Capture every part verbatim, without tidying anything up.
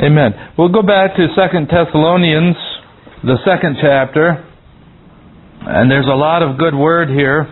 Amen. We'll go back to Second Thessalonians, the second chapter, and there's a lot of good word here.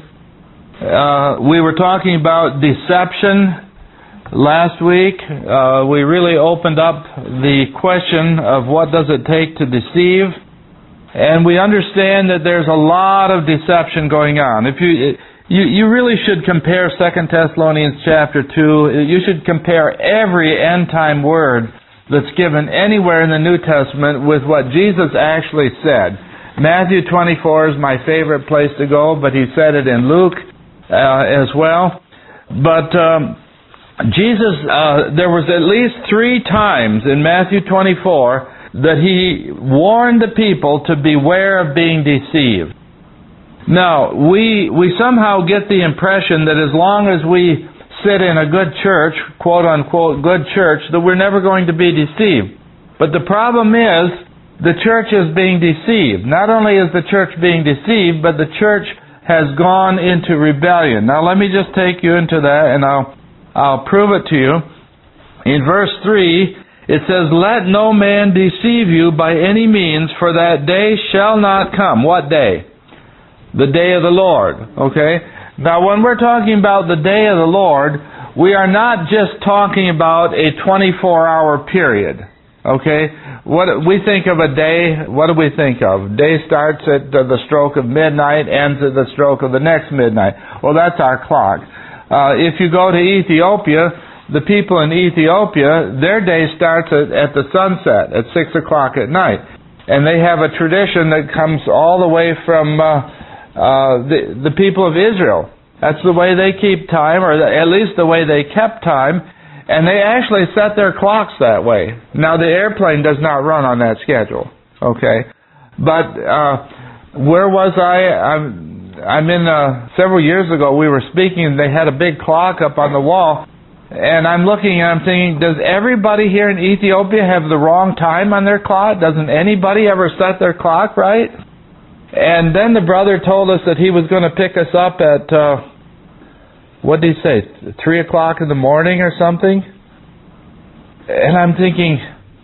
Uh, we were talking about deception last week. Uh, we really opened up the question of what does it take to deceive, and we understand that there's a lot of deception going on. If you you, you really should compare Second Thessalonians chapter two. You should compare every end time word that's given anywhere in the New Testament with what Jesus actually said. Matthew twenty-four is my favorite place to go, but he said it in Luke uh, as well. But um, Jesus, uh, there was at least three times in Matthew twenty-four that he warned the people to beware of being deceived. Now, we we somehow get the impression that as long as we sit in a good church, quote-unquote good church, that we're never going to be deceived. But the problem is, the church is being deceived. Not only is the church being deceived, but the church has gone into rebellion. Now let me just take you into that, and I'll, I'll prove it to you. In verse three, it says, "Let no man deceive you by any means, for that day shall not come." What day? The day of the Lord. Okay? Now, when we're talking about the day of the Lord, we are not just talking about a twenty-four hour period. Okay? What we think of a day, what do we think of? Day starts at the stroke of midnight, ends at the stroke of the next midnight. Well, that's our clock. Uh, if you go to Ethiopia, the people in Ethiopia, their day starts at, at the sunset, at six o'clock at night. And they have a tradition that comes all the way from Uh, Uh, the, the people of Israel. That's the way they keep time, or at least the way they kept time, and they actually set their clocks that way. Now, the airplane does not run on that schedule, okay? But uh, where was I? I'm, I'm in, uh, several years ago, we were speaking, and they had a big clock up on the wall, and I'm looking and I'm thinking, does everybody here in Ethiopia have the wrong time on their clock? Doesn't anybody ever set their clock right? And then the brother told us that he was going to pick us up at, uh, what did he say, three o'clock in the morning or something? And I'm thinking,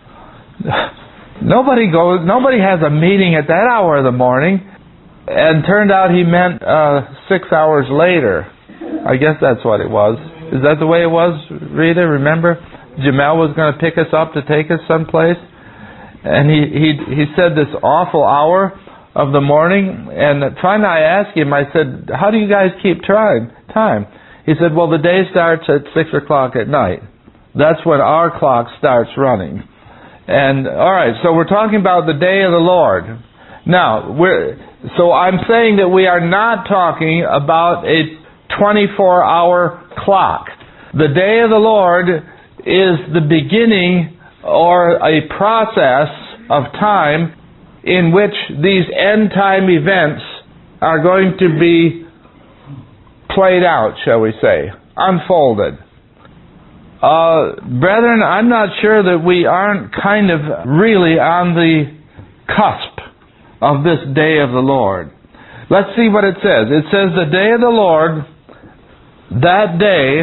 nobody goes, nobody has a meeting at that hour of the morning. And turned out he meant uh, six hours later. I guess that's what it was. Is that the way it was, Rita? Remember? Jamel was going to pick us up to take us someplace. And he, he, he said this awful hour of the morning, and finally I asked him, I said, how do you guys keep time? time? He said, well, the day starts at six o'clock at night. That's when our clock starts running. And, all right, so we're talking about the day of the Lord. Now, we're, so I'm saying that we are not talking about a twenty-four hour clock. The day of the Lord is the beginning or a process of time in which these end-time events are going to be played out, shall we say, unfolded. Uh, brethren, I'm not sure that we aren't kind of really on the cusp of this day of the Lord. Let's see what it says. It says, the day of the Lord, that day,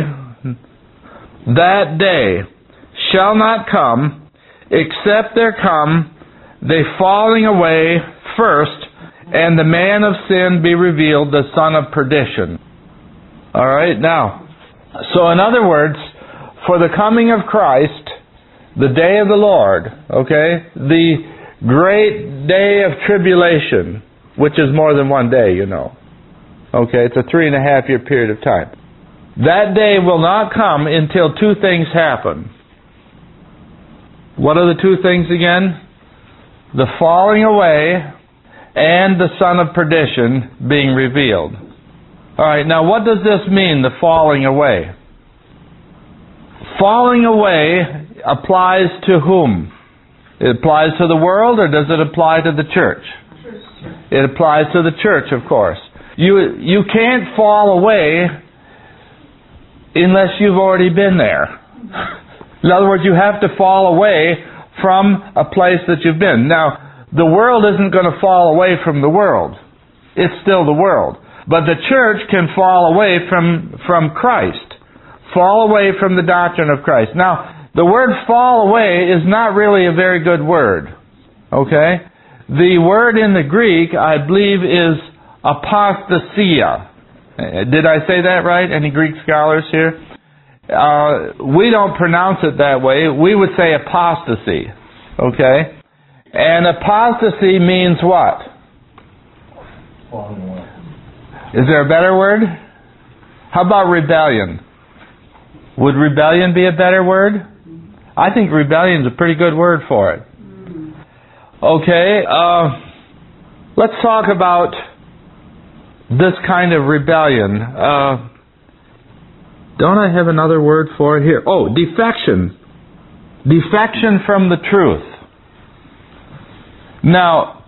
that day shall not come, except there come the falling away first, and the man of sin be revealed, the son of perdition. All right, now, so in other words, for the coming of Christ, the day of the Lord, okay, the great day of tribulation, which is more than one day, you know. Okay, it's a three and a half year period of time. That day will not come until two things happen. What are the two things again? The falling away and the son of perdition being revealed. All right, now what does this mean, the falling away? Falling away applies to whom? It applies to the world, or does it apply to the church? It applies to the church, of course. You, you can't fall away unless you've already been there. In other words, you have to fall away from a place that you've been. Now, the world isn't going to fall away from the world. It's still the world. But the church can fall away from, from Christ. Fall away from the doctrine of Christ. Now, The word fall away is not really a very good word. Okay? The word in the Greek, I believe, is apostasia. Did I say that right? Any Greek scholars here? Uh, we don't pronounce it that way. We would say apostasy. Okay? And apostasy means what? Falling away. Is there a better word? How about rebellion? Would rebellion be a better word? I think rebellion is a pretty good word for it. Okay, uh, let's talk about this kind of rebellion. Uh, don't I have another word for it here? Oh, defection. Defection from the truth. Now,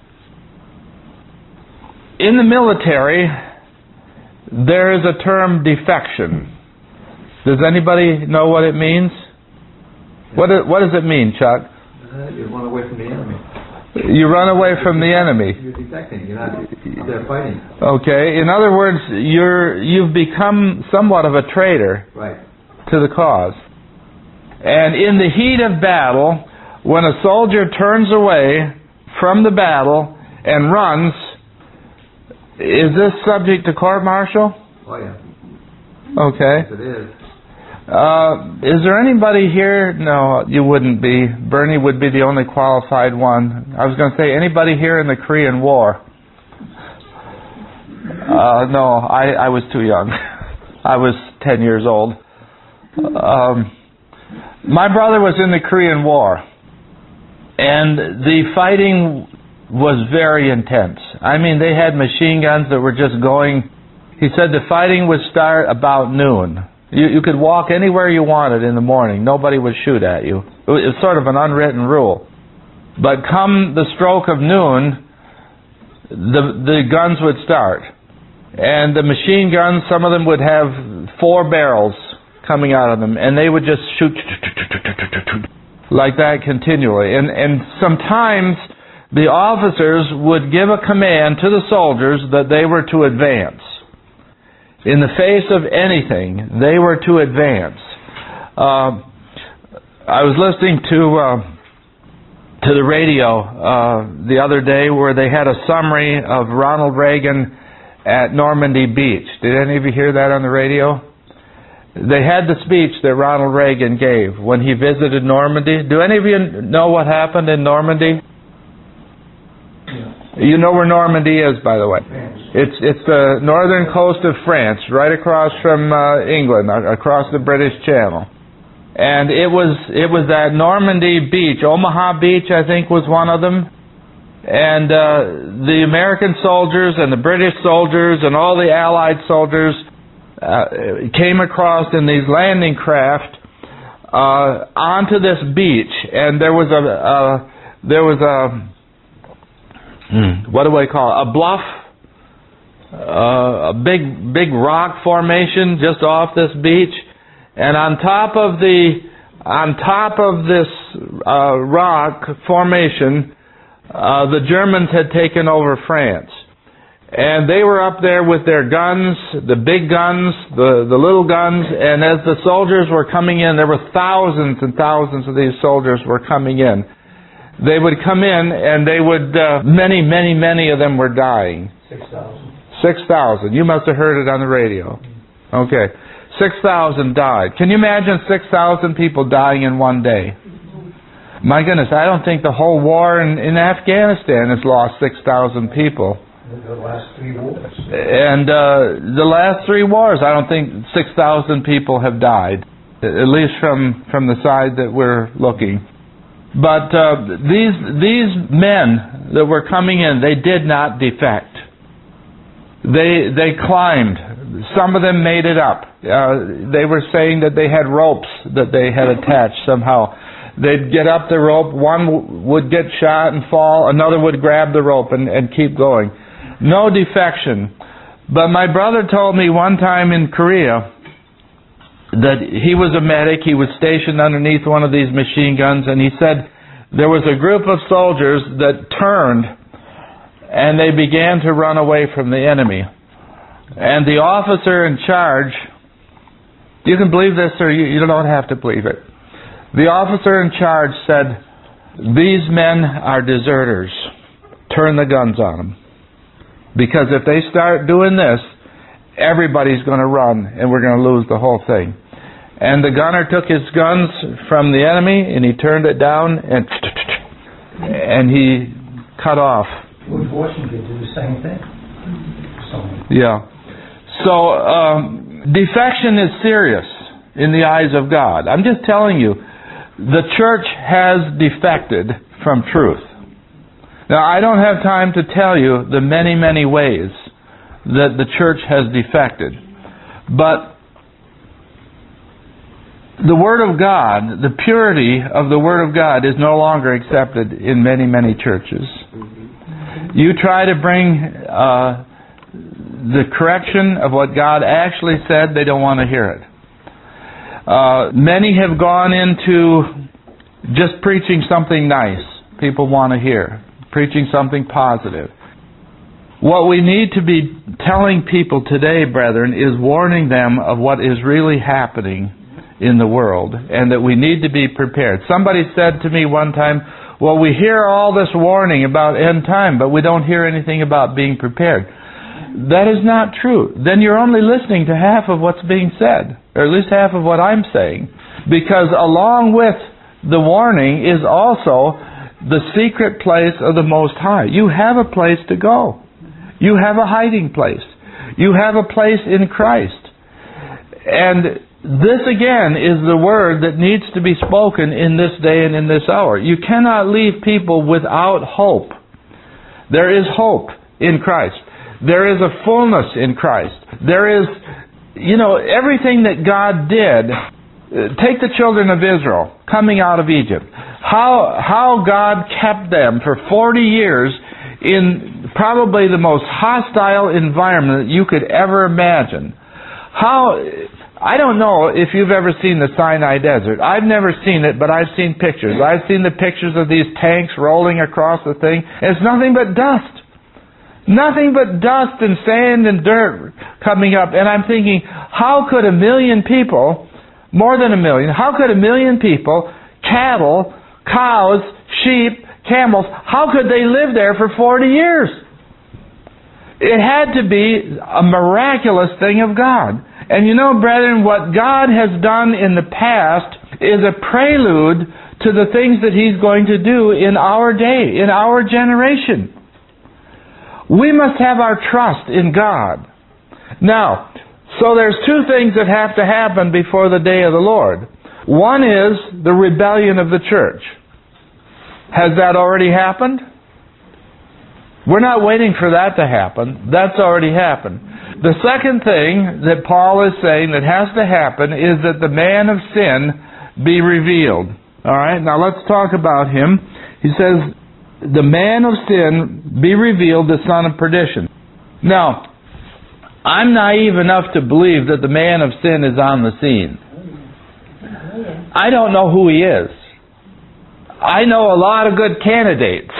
in the military, there is a term defection. Does anybody know what it means? What, what does it mean, Chuck? Uh, you run away from the enemy. You run away from the enemy. You're defecting. You're not out there fighting. Okay. In other words, you're you've become somewhat of a traitor Right. to the cause. And in the heat of battle, when a soldier turns away from the battle and runs, is this subject to court-martial? Oh yeah. Okay. Yes, it is. Uh, is there anybody here? No, you wouldn't be. Bernie would be the only qualified one. I was going to say, anybody here in the Korean War? Uh, no, I, I was too young. I was ten years old. Um, my brother was in the Korean War, and the fighting was very intense. I mean, they had machine guns that were just going. He said the fighting would start about noon. You, you could walk anywhere you wanted in the morning. Nobody would shoot at you. It was sort of an unwritten rule. But come the stroke of noon, the the guns would start. And the machine guns, some of them would have four barrels coming out of them. And they would just shoot like that continually. And, and sometimes the officers would give a command to the soldiers that they were to advance. In the face of anything, they were to advance. Uh, I was listening to uh, to the radio uh, the other day where they had a summary of Ronald Reagan at Normandy Beach. Did any of you hear that on the radio? They had the speech that Ronald Reagan gave when he visited Normandy. Do any of you know what happened in Normandy? You know where Normandy is, by the way. It's it's the northern coast of France, right across from uh, England, across the British Channel. And it was it was that Normandy beach, Omaha Beach, I think, was one of them. And uh, the American soldiers and the British soldiers and all the Allied soldiers uh, came across in these landing craft uh, onto this beach, and there was a uh, there was a Hmm. what do I call it? A bluff, uh, a big, big rock formation just off this beach, and on top of the, on top of this uh, rock formation, uh, the Germans had taken over France, and they were up there with their guns, the big guns, the the little guns, and as the soldiers were coming in, there were thousands and thousands of these soldiers were coming in. They would come in, and they would, uh, many, many, many of them were dying. Six thousand. Six thousand. You must have heard it on the radio. Okay. Six thousand died. Can you imagine six thousand people dying in one day? My goodness, I don't think the whole war in, in Afghanistan has lost six thousand people. The last three wars. And uh, the last three wars, I don't think six thousand people have died, at least from, from the side that we're looking. But uh, these these men that were coming in, they did not defect. They they climbed. Some of them made it up. Uh, they were saying that they had ropes that they had attached somehow. They'd get up the rope. One w- would get shot and fall. Another would grab the rope and, and keep going. No defection. But my brother told me one time in Korea that he was a medic, he was stationed underneath one of these machine guns, and he said there was a group of soldiers that turned and they began to run away from the enemy. And the officer in charge, you can believe this or you, you don't have to believe it, The officer in charge said, "These men are deserters. Turn the guns on them. Because if they start doing this, everybody's going to run and we're going to lose the whole thing." And the gunner took his guns from the enemy and he turned it down and and he cut off. George Washington did the same thing. So, Yeah. So, um, defection is serious in the eyes of God. I'm just telling you, the church has defected from truth. Now, I don't have time to tell you the many, many ways that the church has defected. But the Word of God, the purity of the Word of God is no longer accepted in many, many churches. You try to bring uh, the correction of what God actually said, they don't want to hear it. Uh, many have gone into just preaching something nice people want to hear, preaching something positive. What we need to be telling people today, brethren, is warning them of what is really happening in the world, and that we need to be prepared. Somebody said to me one time, "Well, we hear all this warning about end time, but we don't hear anything about being prepared." That is not true. Then you're only listening to half of what's being said, or at least half of what I'm saying. Because along with the warning is also the secret place of the Most High. You have a place to go. You have a hiding place. You have a place in Christ. And this again is the word that needs to be spoken in this day and in this hour. You cannot leave people without hope. There is hope in Christ. There is a fullness in Christ. There is, you know, everything that God did. Take the children of Israel coming out of Egypt. How how God kept them for forty years in probably the most hostile environment that you could ever imagine. How, I don't know if you've ever seen the Sinai Desert. I've never seen it, but I've seen pictures. I've seen the pictures of these tanks rolling across the thing. It's nothing but dust. Nothing but dust and sand and dirt coming up. And I'm thinking, how could a million people, more than a million, how could a million people, cattle, cows, sheep, camels, how could they live there for forty years? It had to be a miraculous thing of God. And you know, brethren, what God has done in the past is a prelude to the things that He's going to do in our day, in our generation. We must have our trust in God. Now, so there's two things that have to happen before the day of the Lord. One is the rebellion of the church. Has that already happened? We're not waiting for that to happen. That's already happened. The second thing that Paul is saying that has to happen is that the man of sin be revealed. All right, now let's talk about him. He says, the man of sin be revealed, the son of perdition. Now, I'm naive enough to believe that the man of sin is on the scene. I don't know who he is. I know a lot of good candidates.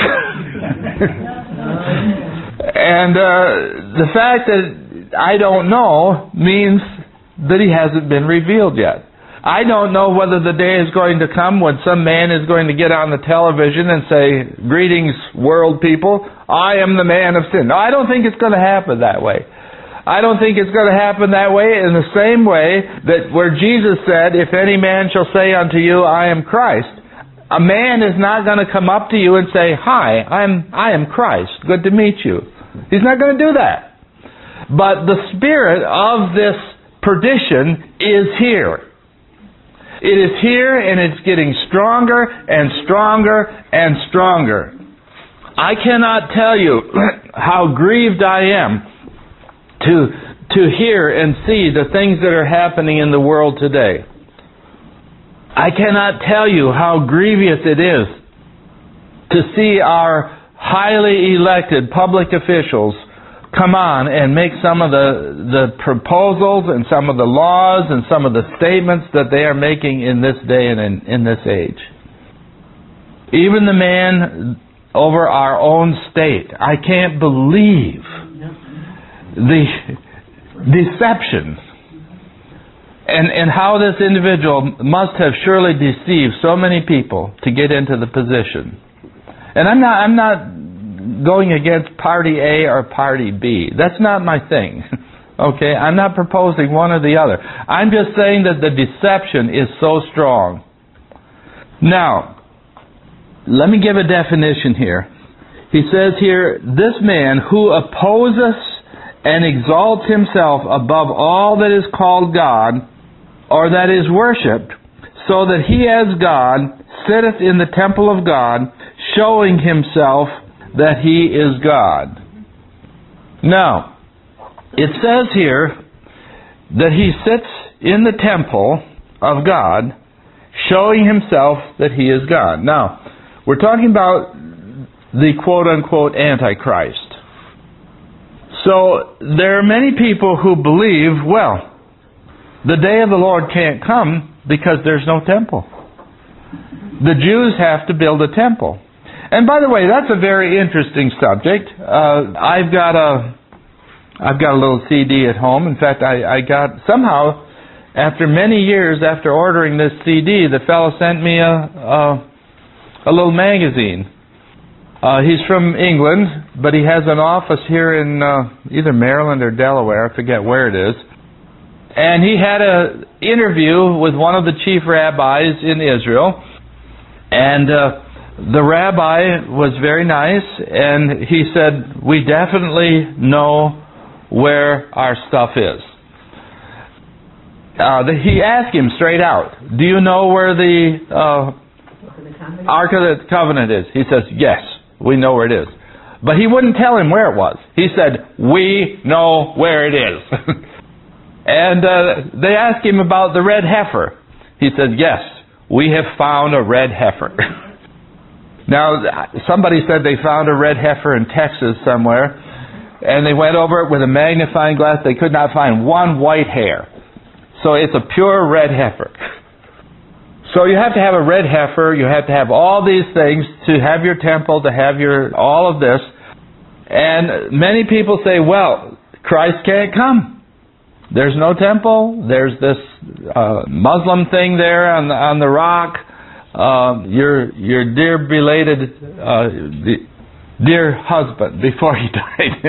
And uh, the fact that I don't know means that he hasn't been revealed yet. I don't know whether the day is going to come when some man is going to get on the television and say, "Greetings, world people, I am the man of sin." No, I don't think it's going to happen that way. I don't think it's going to happen that way in the same way that where Jesus said, "If any man shall say unto you, I am Christ," a man is not going to come up to you and say, "Hi, I'm I am Christ. Good to meet you." He's not going to do that. But the spirit of this perdition is here. It is here, and it's getting stronger and stronger and stronger. I cannot tell you how grieved I am to to hear and see the things that are happening in the world today. I cannot tell you how grievous it is to see our highly elected public officials come on and make some of the, the proposals and some of the laws and some of the statements that they are making in this day and in, in this age. Even the man over our own state. I can't believe the deception And, and how this individual must have surely deceived so many people to get into the position. And I'm not, I'm not going against party A or party B. That's not my thing. Okay? I'm not proposing one or the other. I'm just saying that the deception is so strong. Now, let me give a definition here. He says here, this man who opposes and exalts himself above all that is called God, or that is worshipped, so that he as God sitteth in the temple of God, showing himself that he is God. Now, it says here that he sits in the temple of God, showing himself that he is God. Now, we're talking about the quote-unquote Antichrist. So, there are many people who believe, well, the day of the Lord can't come because there's no temple. The Jews have to build a temple. And by the way, that's a very interesting subject. Uh, I've got a, I've got a little C D at home. In fact, I, I got somehow, after many years after ordering this C D, the fellow sent me a, a, a little magazine. Uh, he's from England, but he has an office here in uh, either Maryland or Delaware. I forget where it is. And he had an interview with one of the chief rabbis in Israel. And uh, the rabbi was very nice. And he said, we definitely know where our stuff is. Uh, the, he asked him straight out, do you know where the uh, Ark of the Covenant is? He says, yes, we know where it is. But he wouldn't tell him where it was. He said, we know where it is. And uh, they asked him about the red heifer. He said, yes, we have found a red heifer. Now, somebody said they found a red heifer in Texas somewhere, and they went over it with a magnifying glass. They could not find one white hair. So it's a pure red heifer. So you have to have a red heifer, you have to have all these things to have your temple, to have your all of this. And many people say, well, Christ can't come. There's no temple. There's this uh, Muslim thing there on the, on the rock. Uh, your your dear belated uh, dear husband before he died,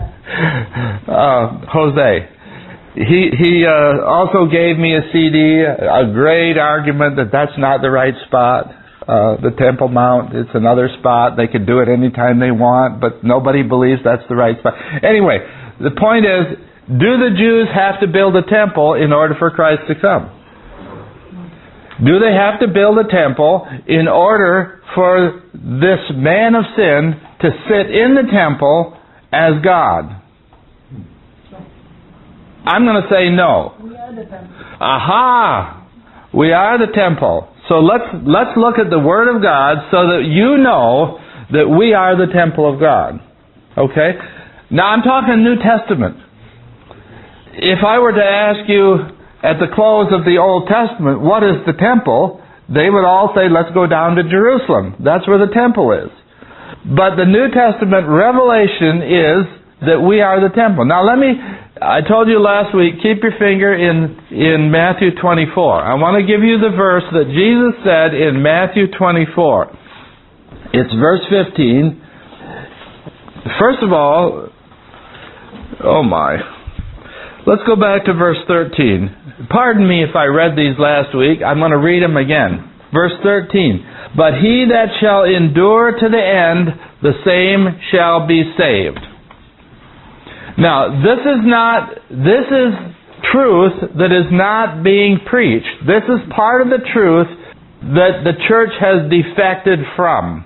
uh, Jose. He he uh, also gave me a C D, a great argument that that's not the right spot. Uh, the Temple Mount, it's another spot. They could do it anytime they want, but nobody believes that's the right spot. Anyway, the point is, do the Jews have to build a temple in order for Christ to come? Do they have to build a temple in order for this man of sin to sit in the temple as God? I'm going to say no. We are the temple. Aha! We are the temple. So let's let's look at the Word of God so that you know that we are the temple of God. Okay? Now I'm talking New Testament. If I were to ask you at the close of the Old Testament, what is the temple? They would all say, let's go down to Jerusalem. That's where the temple is. But the New Testament revelation is that we are the temple. Now let me, I told you last week, keep your finger in, in Matthew twenty-four. I want to give you the verse that Jesus said in Matthew twenty-four. It's verse fifteen. First of all, oh my, let's go back to verse thirteen. Pardon me if I read these last week. I'm going to read them again. Verse thirteen. But he that shall endure to the end, the same shall be saved. Now, this is not, this is truth that is not being preached. This is part of the truth that the church has defected from.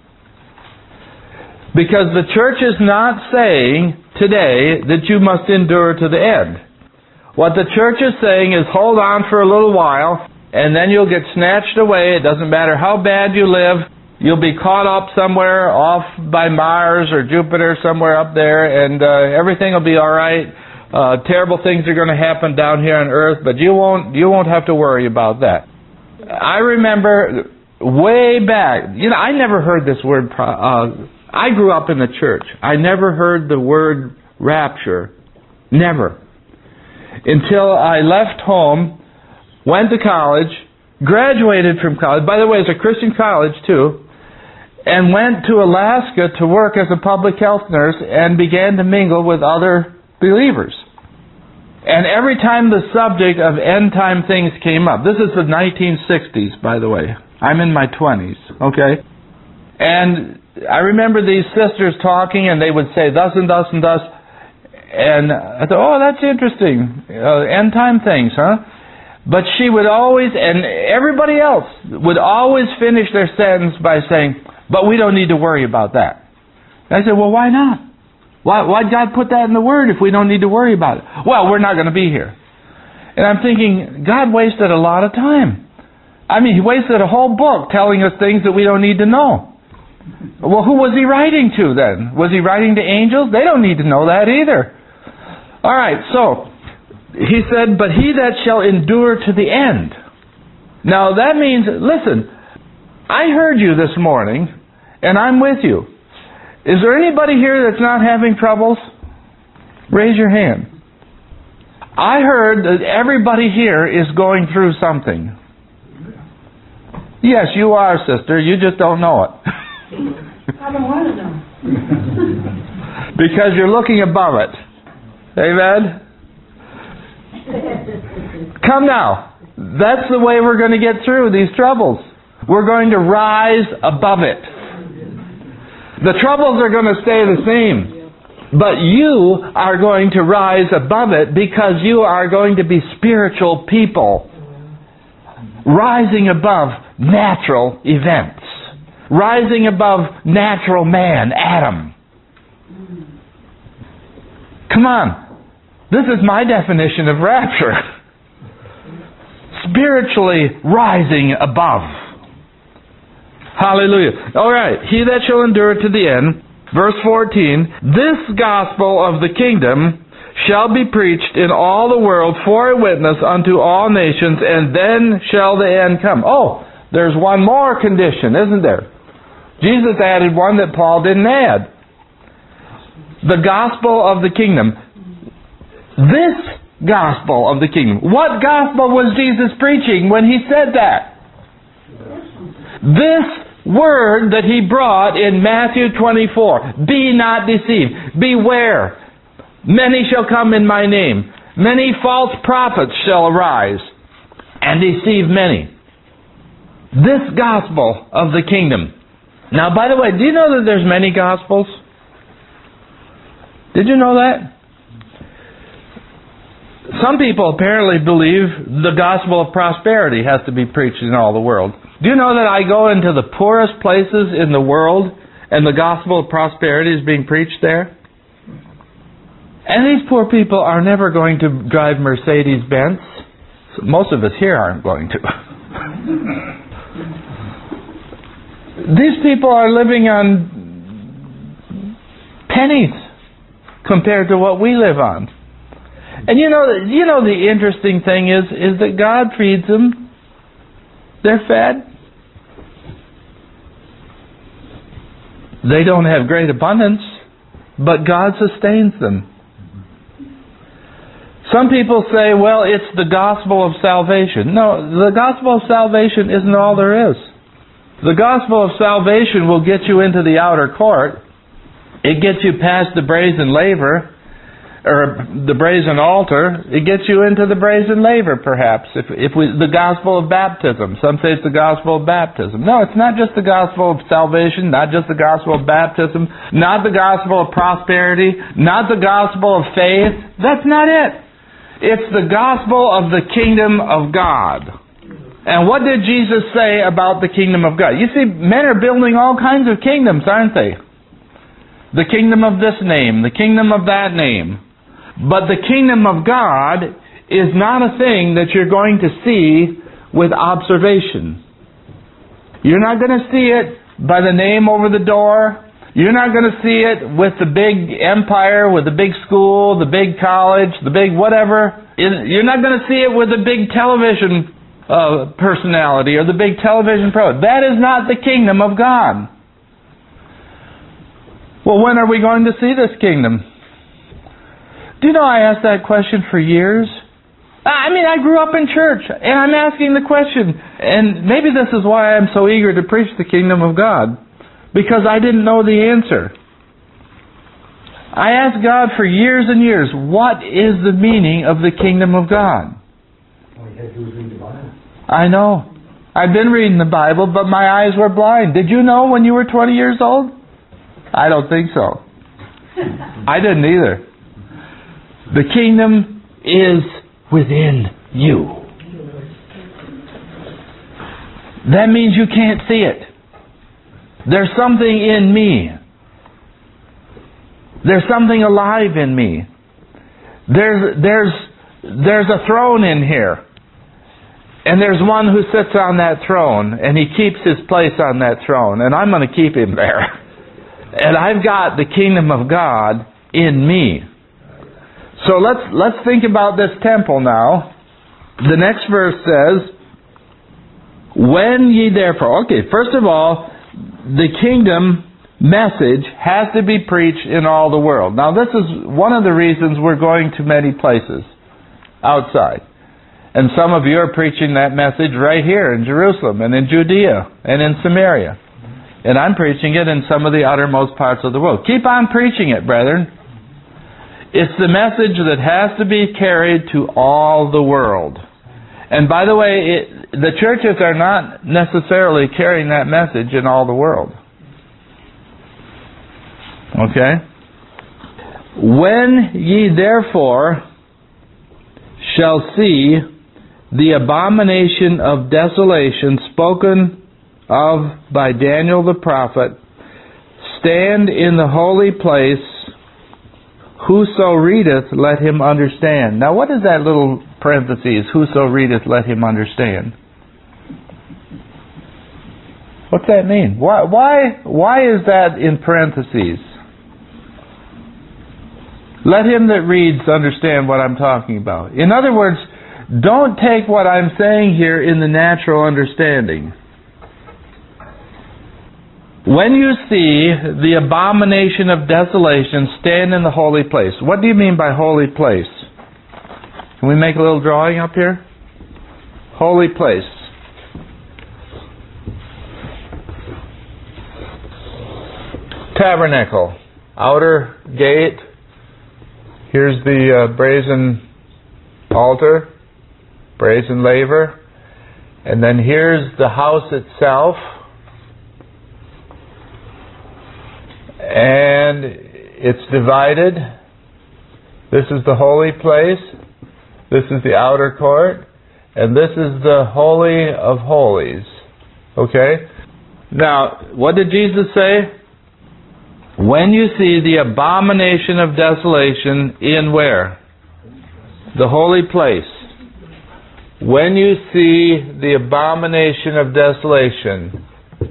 Because the church is not saying today that you must endure to the end. What the church is saying is hold on for a little while, and then you'll get snatched away. It doesn't matter how bad you live. You'll be caught up somewhere off by Mars or Jupiter, somewhere up there, and uh, everything will be all right. Uh, terrible things are going to happen down here on earth, but you won't you won't have to worry about that. I remember way back, you know, I never heard this word. Uh, I grew up in the church. I never heard the word rapture. Never. Until I left home went to college, graduated from college, by the way, it's a Christian college too, and went to Alaska to work as a public health nurse and began to mingle with other believers. And every time the subject of end time things came up, this is the nineteen sixties, by the way. I'm in my twenties, okay? And I remember these sisters talking, and they would say thus and thus and thus. And I thought, oh, that's interesting. Uh, end time things, huh? But she would always, and everybody else would always finish their sentence by saying, but we don't need to worry about that. And I said, well, why not? Why, why'd God put that in the Word if we don't need to worry about it? Well, we're not going to be here. And I'm thinking, God wasted a lot of time. I mean, He wasted a whole book telling us things that we don't need to know. Well, who was He writing to then? Was He writing to angels? They don't need to know that either. All right, so He said, but he that shall endure to the end. Now that means, listen, I heard you this morning, and I'm with you. Is there anybody here that's not having troubles? Raise your hand. I heard that everybody here is going through something. Yes, you are, sister. You just don't know it. I don't want to know. Because you're looking above it. Amen? Come now. That's the way we're going to get through these troubles. We're going to rise above it. The troubles are going to stay the same. But you are going to rise above it because you are going to be spiritual people. Rising above natural events. Rising above natural man, Adam. Come on. This is my definition of rapture. Spiritually rising above. Hallelujah. All right. He that shall endure to the end. Verse fourteen. This gospel of the kingdom shall be preached in all the world for a witness unto all nations, and then shall the end come. Oh, there's one more condition, isn't there? Jesus added one that Paul didn't add. The gospel of the kingdom. This gospel of the kingdom. What gospel was Jesus preaching when He said that? This word that He brought in Matthew twenty-four. Be not deceived. Beware. Many shall come in my name. Many false prophets shall arise and deceive many. This gospel of the kingdom. Now, by the way, do you know that there's many gospels? Did you know that? Some people apparently believe the gospel of prosperity has to be preached in all the world. Do you know that I go into the poorest places in the world and the gospel of prosperity is being preached there? And these poor people are never going to drive Mercedes-Benz. Most of us here aren't going to. These people are living on pennies compared to what we live on. And you know, you know the interesting thing is, is that God feeds them. They're fed. They don't have great abundance, but God sustains them. Some people say, well, it's the gospel of salvation. No, the gospel of salvation isn't all there is. The gospel of salvation will get you into the outer court. It gets you past the brazen laver, or the brazen altar. It gets you into the brazen laver, perhaps. If if we the gospel of baptism. Some say it's the gospel of baptism. No, it's not just the gospel of salvation, not just the gospel of baptism, not the gospel of prosperity, not the gospel of faith. That's not it. It's the gospel of the kingdom of God. And what did Jesus say about the kingdom of God? You see, men are building all kinds of kingdoms, aren't they? The kingdom of this name, the kingdom of that name. But the kingdom of God is not a thing that you're going to see with observation. You're not going to see it by the name over the door. You're not going to see it with the big empire, with the big school, the big college, the big whatever. You're not going to see it with the big television uh, personality or the big television pro. That is not the kingdom of God. Well, when are we going to see this kingdom? Do you know I asked that question for years? I mean, I grew up in church, and I'm asking the question, and maybe this is why I'm so eager to preach the kingdom of God, because I didn't know the answer. I asked God for years and years, what is the meaning of the kingdom of God? All you had to do was read the Bible. I know. I've been reading the Bible, but my eyes were blind. Did you know when you were twenty years old? I don't think so. I didn't either. The kingdom is within you. That means you can't see it. There's something in me. There's something alive in me. There's, there's, there's a throne in here. And there's one who sits on that throne, and he keeps his place on that throne, and I'm going to keep him there. And I've got the kingdom of God in me. So let's let's think about this temple now. The next verse says, when ye therefore... Okay, first of all, the kingdom message has to be preached in all the world. Now this is one of the reasons we're going to many places outside. And some of you are preaching that message right here in Jerusalem and in Judea and in Samaria. And I'm preaching it in some of the uttermost parts of the world. Keep on preaching it, brethren. It's the message that has to be carried to all the world. And by the way, it, the churches are not necessarily carrying that message in all the world. Okay? When ye therefore shall see the abomination of desolation spoken of by Daniel the prophet stand in the holy place, whoso readeth, let him understand. Now what is that little parenthesis, whoso readeth, let him understand? What's that mean? Why, why, why is that in parentheses? Let him that reads understand what I'm talking about. In other words, don't take what I'm saying here in the natural understanding. When you see the abomination of desolation stand in the holy place. What do you mean by holy place? Can we make a little drawing up here? Holy place. Tabernacle. Outer gate. Here's the uh, brazen altar. Brazen laver. And then here's the house itself. And it's divided. This is the holy place. This is the outer court. And this is the Holy of Holies. Okay? Now, what did Jesus say? When you see the abomination of desolation in where? The holy place. When you see the abomination of desolation.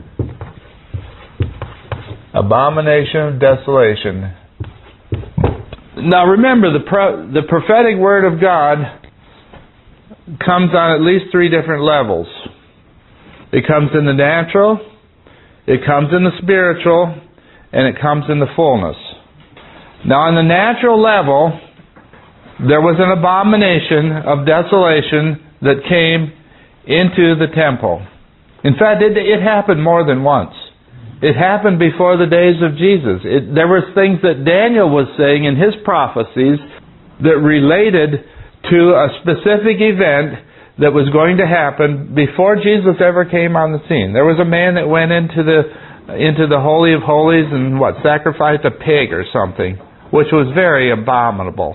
Abomination of desolation. Now remember, the pro- the prophetic word of God comes on at least three different levels. It comes in the natural, it comes in the spiritual, and it comes in the fullness. Now on the natural level, there was an abomination of desolation that came into the temple. In fact, it, it happened more than once. It happened before the days of Jesus. It, there were things that Daniel was saying in his prophecies that related to a specific event that was going to happen before Jesus ever came on the scene. There was a man that went into the into the Holy of Holies and what, sacrificed a pig or something, which was very abominable.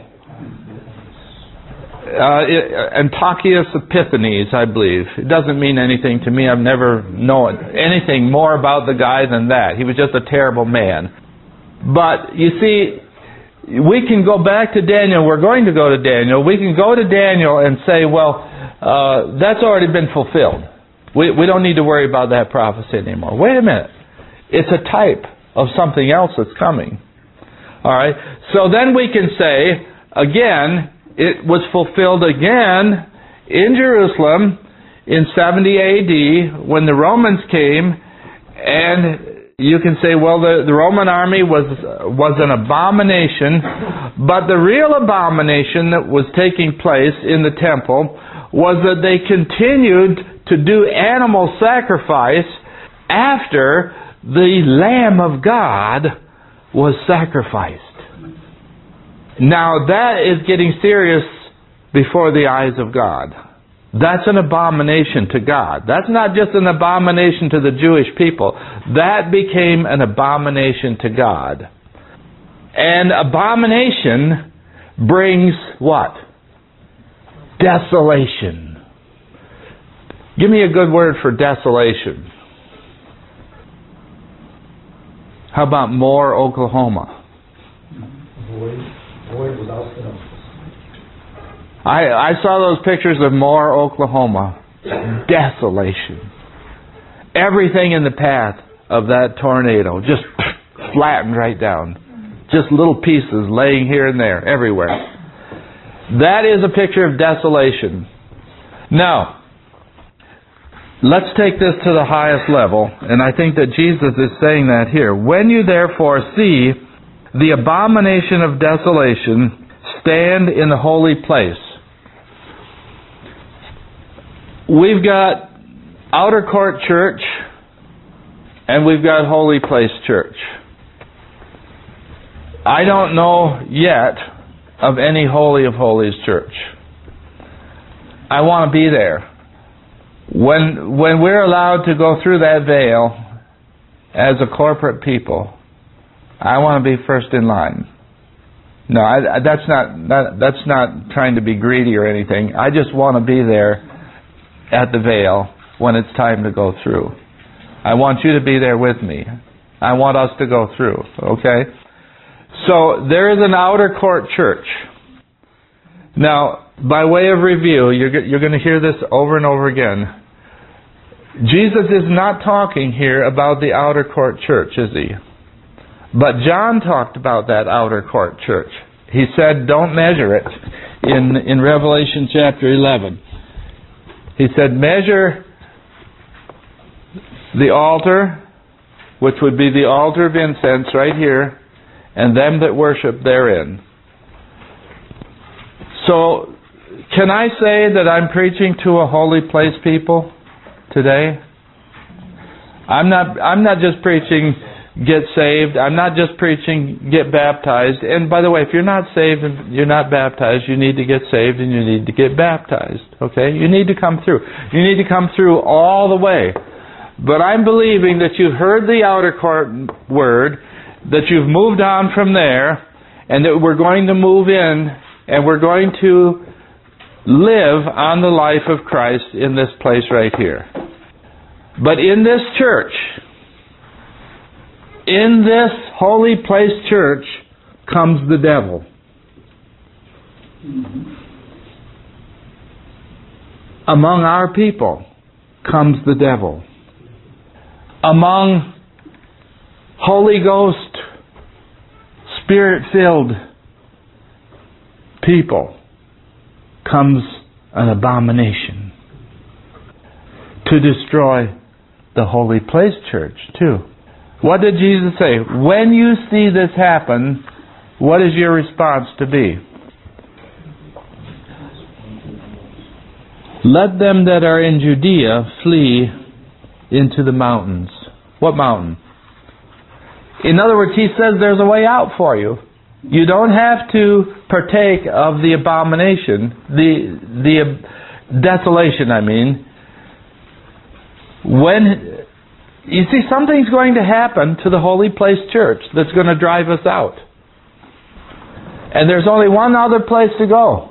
Uh, it, Antiochus Epiphanes, I believe. It doesn't mean anything to me. I've never known anything more about the guy than that. He was just a terrible man. But you see, we can go back to Daniel. We're going to go to Daniel. We can go to Daniel and say, well, uh, that's already been fulfilled. We, we don't need to worry about that prophecy anymore. Wait a minute. It's a type of something else that's coming. All right. So then we can say, again, it was fulfilled again in Jerusalem in seventy A D when the Romans came, and you can say, well, the, the Roman army was was an abomination But the real abomination that was taking place in the temple was that they continued to do animal sacrifice after the Lamb of God was sacrificed. Now that is getting serious before the eyes of God. That's an abomination to God. That's not just an abomination to the Jewish people. That became an abomination to God. And abomination brings what? Desolation. Give me a good word for desolation. How about Moore, Oklahoma? Void, void without filth. I, I saw those pictures of Moore, Oklahoma. Desolation. Everything in the path of that tornado just flattened right down. Just little pieces laying here and there, everywhere. That is a picture of desolation. Now, let's take this to the highest level, and I think that Jesus is saying that here. When you therefore see the abomination of desolation stand in the holy place. We've got outer court church, and we've got holy place church. I don't know yet of any Holy of Holies church. I want to be there. When when we're allowed to go through that veil as a corporate people, I want to be first in line. No, I, that's not that, that's not trying to be greedy or anything. I just want to be there at the veil when it's time to go through. I want you to be there with me. I want us to go through, okay? So there is an outer court church. Now, by way of review, you're, you're going to hear this over and over again. Jesus is not talking here about the outer court church, is he? But John talked about that outer court church. He said, don't measure it in, in Revelation chapter eleven. He said, measure the altar, which would be the altar of incense right here, and them that worship therein. So, can I say that I'm preaching to a holy place people today? I'm not I'm not just preaching get saved. I'm not just preaching get baptized. And by the way, if you're not saved and you're not baptized, you need to get saved and you need to get baptized. Okay? You need to come through. You need to come through all the way. But I'm believing that you've heard the outer court word, that you've moved on from there, and that we're going to move in, and we're going to live on the life of Christ in this place right here. But in this church, in this holy place church, comes the devil. Mm-hmm. Among our people comes the devil. Among Holy Ghost, Spirit-filled people comes an abomination to destroy the holy place church too. What did Jesus say? When you see this happen, what is your response to be? Let them that are in Judea flee into the mountains. What mountain? In other words, he says there's a way out for you. You don't have to partake of the abomination, the the desolation, I mean. When you see, something's going to happen to the Holy Place Church that's going to drive us out. And there's only one other place to go.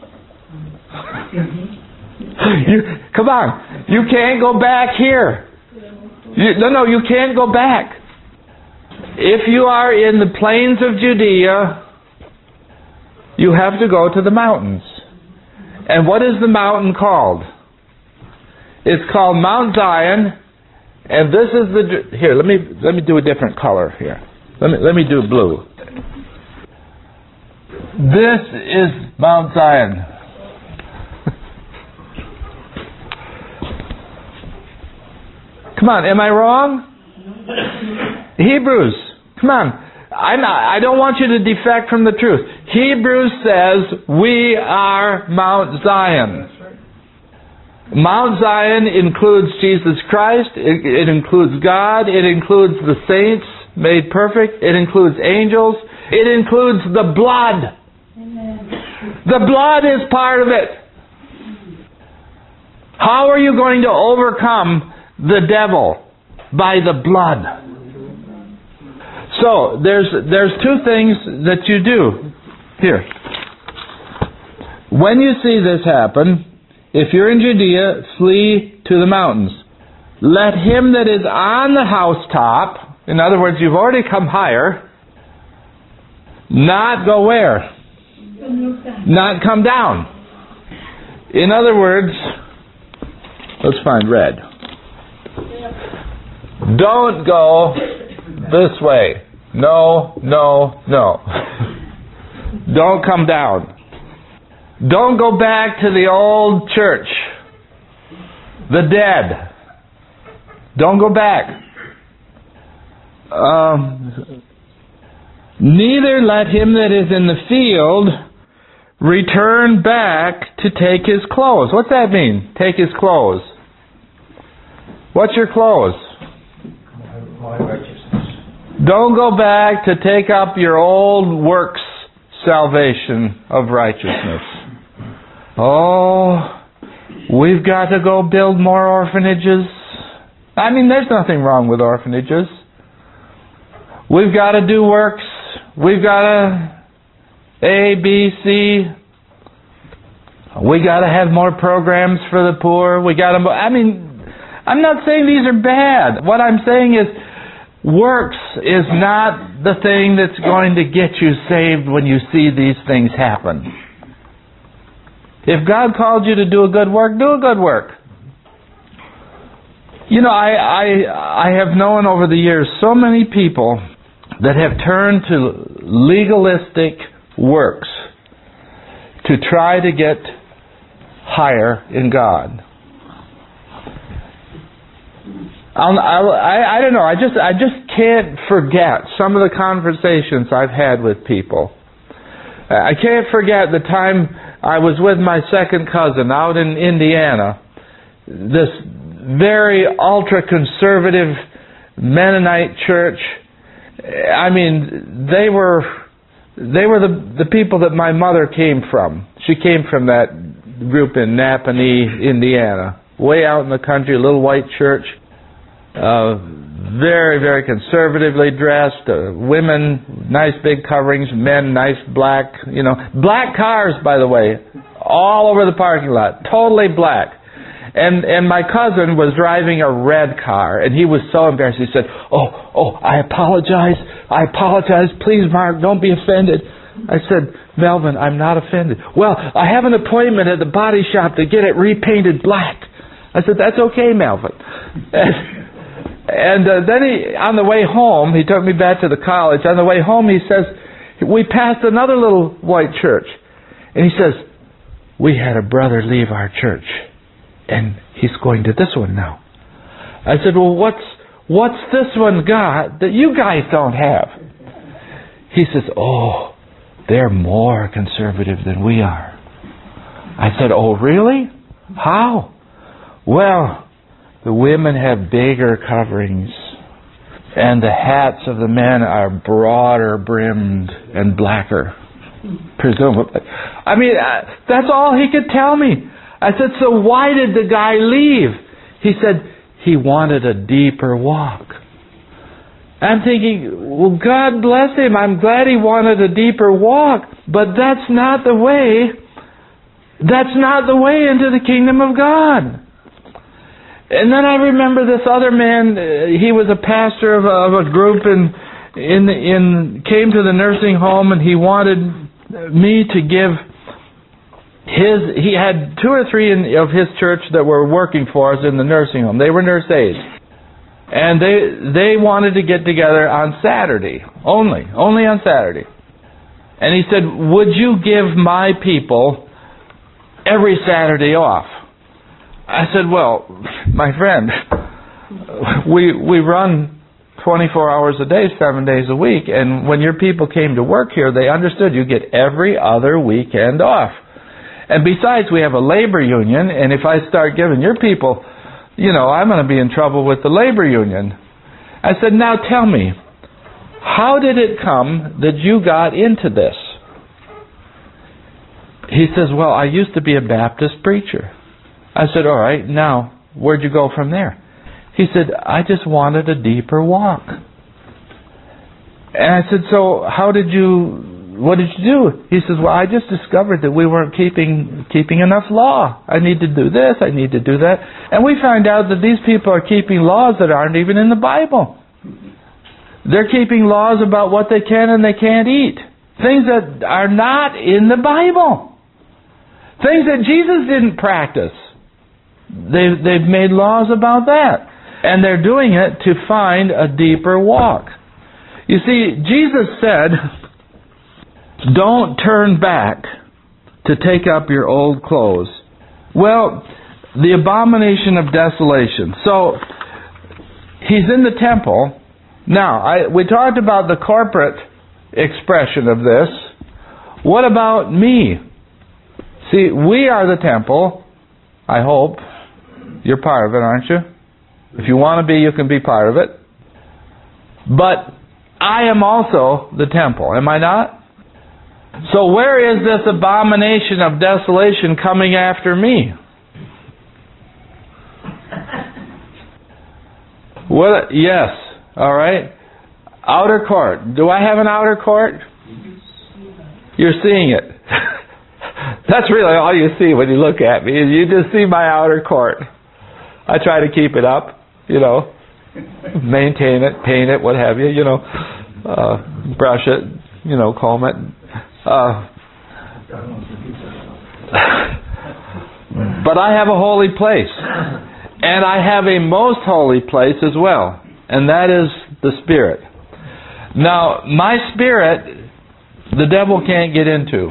You, come on. You can't go back here. You, no, no, you can't go back. If you are in the plains of Judea, you have to go to the mountains. And what is the mountain called? It's called Mount Zion. And this is the... Here, let me let me do a different color here. Let me let me do blue. This is Mount Zion. Come on, am I wrong? Hebrews, come on. I'm not, I don't want you to defect from the truth. Hebrews says we are Mount Zion. Mount Zion includes Jesus Christ, it, it includes God, it includes the saints made perfect, it includes angels, it includes the blood. Amen. The blood is part of it. How are you going to overcome the devil? By the blood. So, there's there's two things that you do. Here. When you see this happen, if you're in Judea, flee to the mountains. Let him that is on the housetop, in other words, you've already come higher, not go where? Not come down. In other words, let's find red. Don't go this way. No, no, no. Don't come down. Don't go back to the old church. The dead. Don't go back. Um, neither let him that is in the field return back to take his clothes. What's that mean? Take his clothes. What's your clothes? My righteousness. Don't go back to take up your old works salvation of righteousness. Oh, we've got to go build more orphanages. I mean, there's nothing wrong with orphanages. We've got to do works. We've got to A, B, C. We got to have more programs for the poor. We got to. I mean, I'm not saying these are bad. What I'm saying is, works is not the thing that's going to get you saved when you see these things happen. If God called you to do a good work, do a good work. You know, I, I, I have known over the years so many people that have turned to legalistic works to try to get higher in God. I'll, I'll, I, I don't know. I just I just can't forget some of the conversations I've had with people. I can't forget the time I was with my second cousin out in Indiana. This very ultra-conservative Mennonite church. I mean, they were they were the the people that my mother came from. She came from that group in Napanee, Indiana, way out in the country, a little white church. Uh, very, very conservatively dressed. Uh, women, nice big coverings. Men, nice black, you know. Black cars, by the way, all over the parking lot. Totally black. And and my cousin was driving a red car, and he was so embarrassed. He said, oh, oh, I apologize. I apologize. Please, Mark, don't be offended. I said, Melvin, I'm not offended. Well, I have an appointment at the body shop to get it repainted black. I said, that's okay, Melvin. And, And uh, then he, on the way home, he took me back to the college. On the way home, he says, we passed another little white church. And he says, we had a brother leave our church, and he's going to this one now. I said, well, what's what's this one got that you guys don't have? He says, oh, they're more conservative than we are. I said, oh, really? How? Well, the women have bigger coverings, and the hats of the men are broader brimmed and blacker, presumably. I mean, uh, that's all he could tell me. I said, so why did the guy leave? He said, he wanted a deeper walk. I'm thinking, well, God bless him. I'm glad he wanted a deeper walk, but that's not the way. That's not the way into the kingdom of God. And then I remember this other man. Uh, he was a pastor of a, of a group, and in in came to the nursing home, and he wanted me to give his. He had two or three in, of his church that were working for us in the nursing home. They were nurse aides, and they they wanted to get together on Saturday only, only on Saturday. And he said, "Would you give my people every Saturday off?" I said, well, my friend, we we run twenty-four hours a day, seven days a week. And when your people came to work here, they understood you get every other weekend off. And besides, we have a labor union, and if I start giving your people, you know, I'm going to be in trouble with the labor union. I said, now tell me, how did it come that you got into this? He says, well, I used to be a Baptist preacher. I said, all right, now, where'd you go from there? He said, I just wanted a deeper walk. And I said, so how did you... what did you do? He says, well, I just discovered that we weren't keeping keeping enough law. I need to do this, I need to do that. And we find out that these people are keeping laws that aren't even in the Bible. They're keeping laws about what they can and they can't eat. Things that are not in the Bible. Things that Jesus didn't practice. They've, they've made laws about that. And they're doing it to find a deeper walk. You see, Jesus said... don't turn back to take up your old clothes. Well, the abomination of desolation. So, he's in the temple. Now, I, we talked about the corporate expression of this. What about me? See, we are the temple. I hope. You're part of it, aren't you? If you want to be, you can be part of it. But I am also the temple, am I not? So where is this abomination of desolation coming after me? What? Yes. All right. Outer court. Do I have an outer court? You're seeing it. That's really all you see when you look at me. You just see my outer court. I try to keep it up, you know, maintain it, paint it, what have you, you know, uh, brush it, you know, comb it. Uh, but I have a holy place. And I have a most holy place as well. And that is the Spirit. Now, my spirit, the devil can't get into.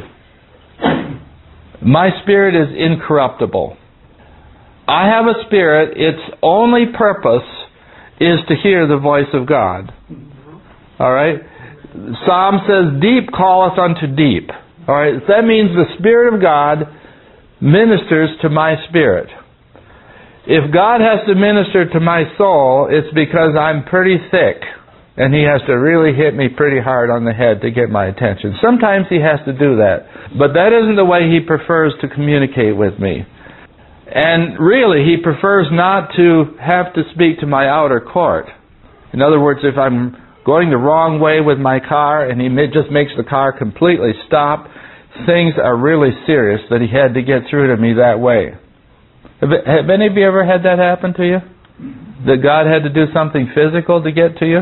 My spirit is incorruptible. I have a spirit, its only purpose is to hear the voice of God. Alright? Psalm says, deep calleth unto deep. Alright, that means the Spirit of God ministers to my spirit. If God has to minister to my soul, it's because I'm pretty thick. And He has to really hit me pretty hard on the head to get my attention. Sometimes He has to do that. But that isn't the way He prefers to communicate with me. And really, He prefers not to have to speak to my outer court. In other words, if I'm going the wrong way with my car and He just makes the car completely stop, things are really serious that He had to get through to me that way. Have, have any of you ever had that happen to you? That God had to do something physical to get to you?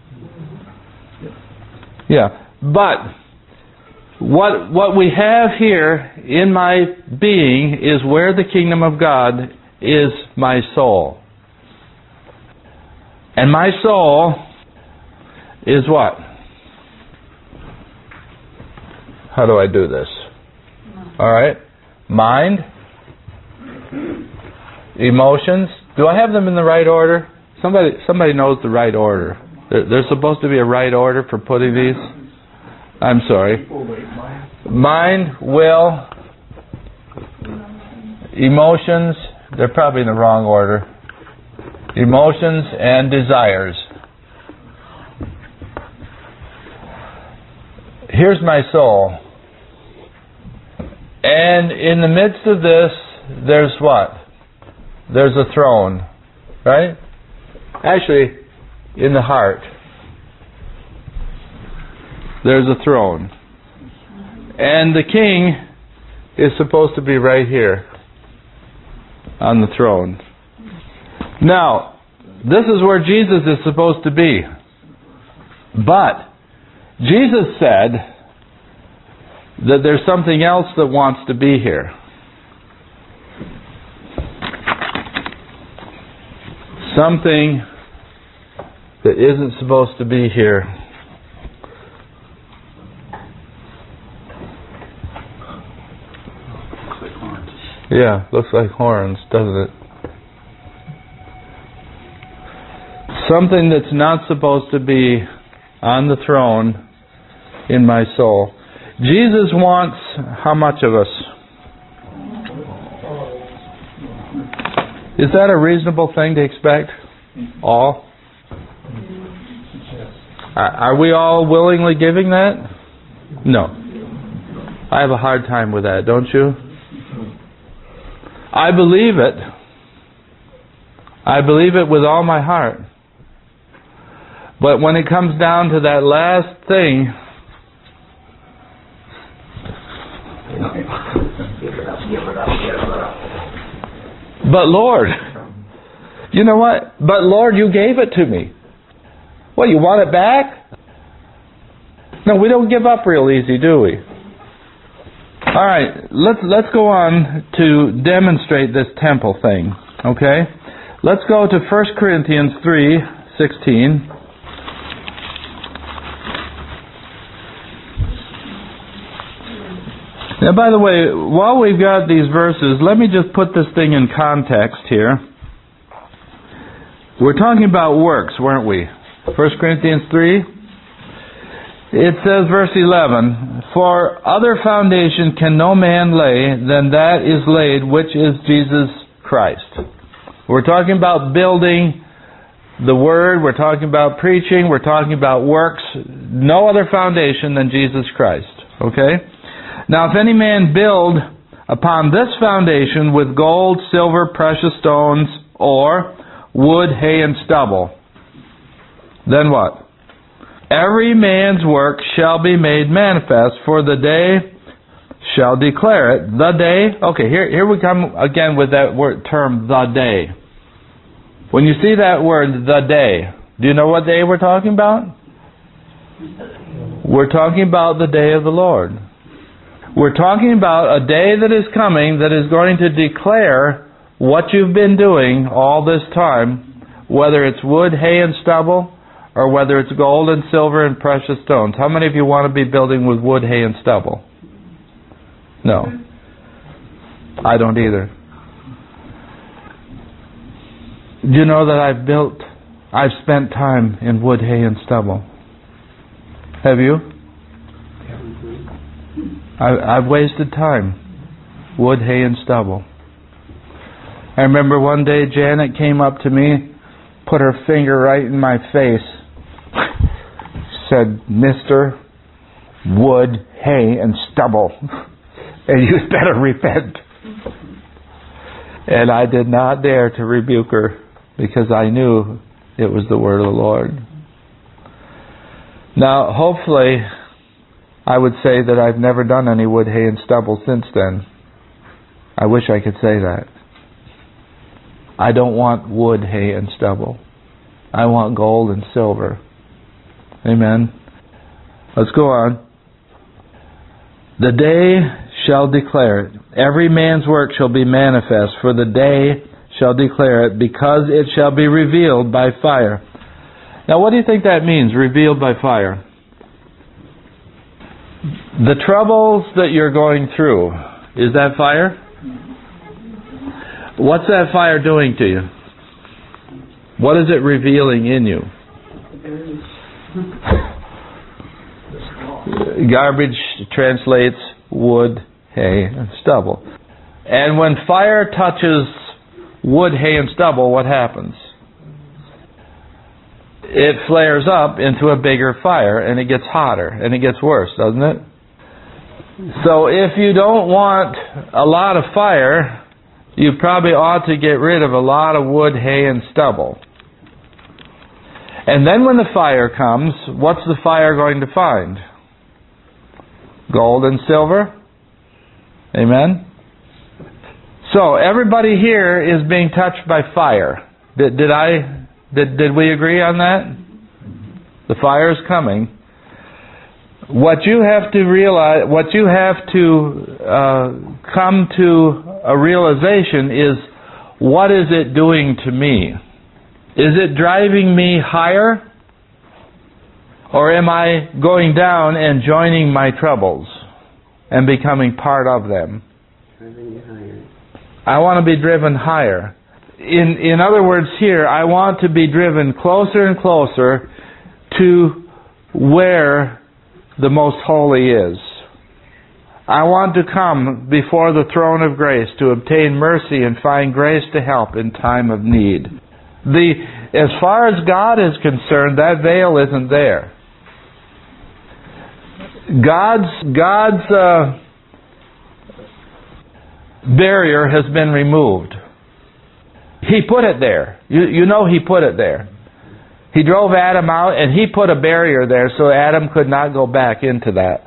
Yeah. But what what we have here in my being is where the kingdom of God is my soul. And my soul is what? How do I do this? All right. Mind. Emotions. Do I have them in the right order? Somebody somebody knows the right order. There, there's supposed to be a right order for putting these. I'm sorry. Mind, will, emotions. They're probably in the wrong order. Emotions and desires. Here's my soul. And in the midst of this, there's what? There's a throne. Right? Actually, in the heart, there's a throne. And the king is supposed to be right here on the throne. Now, this is where Jesus is supposed to be. But Jesus said that there's something else that wants to be here. Something that isn't supposed to be here. Yeah, looks like horns, doesn't it? Something that's not supposed to be on the throne in my soul. Jesus wants how much of us? Is that a reasonable thing to expect? All? Are we all willingly giving that? No. I have a hard time with that, don't you? I believe it. I believe it with all my heart. But when it comes down to that last thing, but Lord, you know what? But Lord, you gave it to me. What, you want it back? No, we don't give up real easy, do we? All right, let's let's go on to demonstrate this temple thing. Okay, let's go to First Corinthians three sixteen. Now, by the way, while we've got these verses, let me just put this thing in context here. We're talking about works, weren't we? First Corinthians three. It says, verse eleven, "For other foundation can no man lay than that is laid, which is Jesus Christ." We're talking about building the Word, we're talking about preaching, we're talking about works. No other foundation than Jesus Christ. Okay? Now, if any man build upon this foundation with gold, silver, precious stones, or wood, hay, and stubble, then what? Every man's work shall be made manifest, for the day shall declare it. The day. Okay, here, here we come again with that word term, the day. When you see that word, the day, do you know what day we're talking about? We're talking about the day of the Lord. We're talking about a day that is coming that is going to declare what you've been doing all this time, whether it's wood, hay, and stubble, or whether it's gold and silver and precious stones. How many of you want to be building with wood, hay, and stubble? No. I don't either. Do you know that I've built, I've spent time in wood, hay, and stubble? Have you? I, I've wasted time. Wood, hay, and stubble. I remember one day Janet came up to me, put her finger right in my face, said, "Mister Wood, hay, and stubble, and you better repent." And I did not dare to rebuke her because I knew it was the word of the Lord. Now, hopefully, I would say that I've never done any wood, hay, and stubble since then. I wish I could say that. I don't want wood, hay, and stubble. I want gold and silver. Amen. Let's go on. The day shall declare it. Every man's work shall be manifest, for the day shall declare it, because it shall be revealed by fire. Now, what do you think that means, revealed by fire? The troubles that you're going through, is that fire? What's that fire doing to you? What is it revealing in you? Garbage translates wood, hay, and stubble. And when fire touches wood, hay, and stubble, what happens? It flares up into a bigger fire, and it gets hotter, and it gets worse, doesn't it? So if you don't want a lot of fire, you probably ought to get rid of a lot of wood, hay, and stubble. And then when the fire comes, what's the fire going to find? Gold and silver? Amen? So everybody here is being touched by fire. Did, did I... Did, did we agree on that? The fire is coming. What you have to realize, what you have to uh, come to a realization is, what is it doing to me? Is it driving me higher? Or am I going down and joining my troubles and becoming part of them? Driving you higher. I want to be driven higher. in, in other words here, I want to be driven closer and closer to where the Most Holy is. I want to come before the throne of grace to obtain mercy and find grace to help in time of need. The, as far as God is concerned, that veil isn't there. God's, God's uh, barrier has been removed. He put it there. You, you know He put it there. He drove Adam out and He put a barrier there so Adam could not go back into that.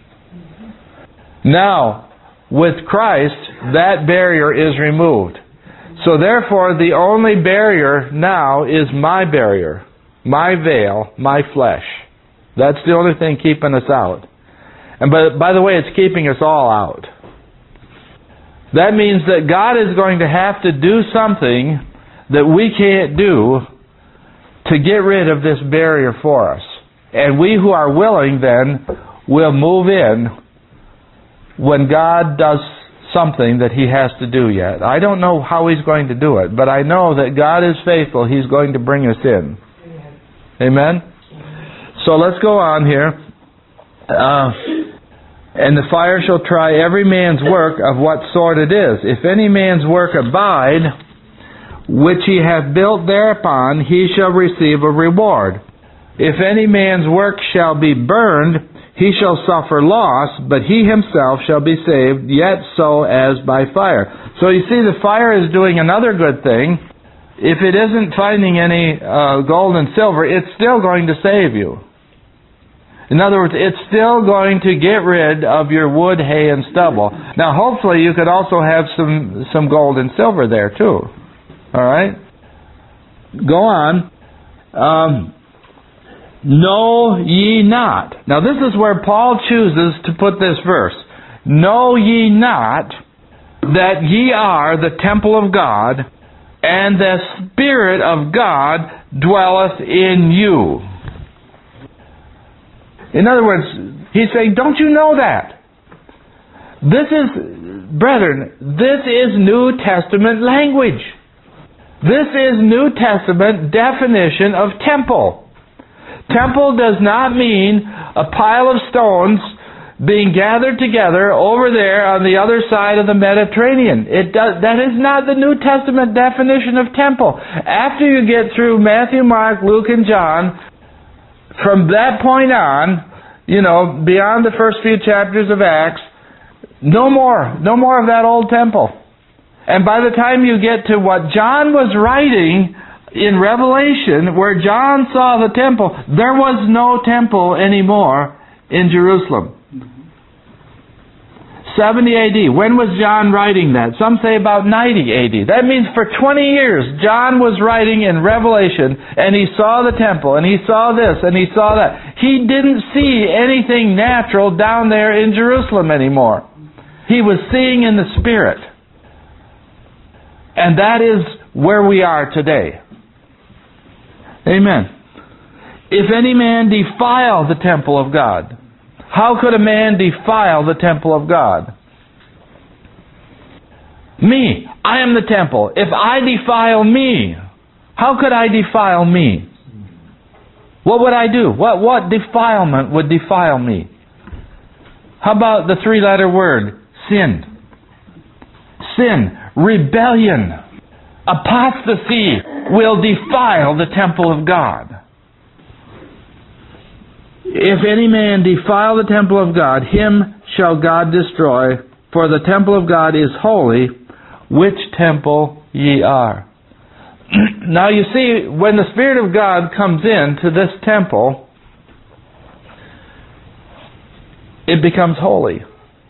Now, with Christ, that barrier is removed. So therefore, the only barrier now is my barrier, my veil, my flesh. That's the only thing keeping us out. And by, by the way, it's keeping us all out. That means that God is going to have to do something that we can't do to get rid of this barrier for us. And we who are willing then will move in when God does something that He has to do yet. I don't know how He's going to do it, but I know that God is faithful. He's going to bring us in. Amen? So let's go on here. Uh, and the fire shall try every man's work of what sort it is. If any man's work abide, which he hath built thereupon, he shall receive a reward. If any man's work shall be burned, he shall suffer loss, but he himself shall be saved, yet so as by fire. So you see, the fire is doing another good thing. If it isn't finding any uh, gold and silver, it's still going to save you. In other words, it's still going to get rid of your wood, hay, and stubble. Now, hopefully, you could also have some, some gold and silver there, too. All right? Go on. Um... Know ye not. Now this is where Paul chooses to put this verse. Know ye not that ye are the temple of God, and the Spirit of God dwelleth in you. In other words, he's saying, don't you know that? This is, brethren, this is New Testament language. This is New Testament definition of temple. Temple does not mean a pile of stones being gathered together over there on the other side of the Mediterranean. It does, that is not the New Testament definition of temple. After you get through Matthew, Mark, Luke, and John, from that point on, you know, beyond the first few chapters of Acts, no more, no more of that old temple. And by the time you get to what John was writing in Revelation, where John saw the temple, there was no temple anymore in Jerusalem. seventy A D. When was John writing that? Some say about ninety A D. That means for twenty years, John was writing in Revelation, and he saw the temple, and he saw this, and he saw that. He didn't see anything natural down there in Jerusalem anymore. He was seeing in the Spirit. And that is where we are today. Amen. If any man defile the temple of God, how could a man defile the temple of God? Me. I am the temple. If I defile me, how could I defile me? What would I do? What, what defilement would defile me? How about the three-letter word, sin? Sin, rebellion, apostasy will defile the temple of God. If any man defile the temple of God, him shall God destroy, for the temple of God is holy, which temple ye are. Now you see, when the Spirit of God comes into this temple, it becomes holy.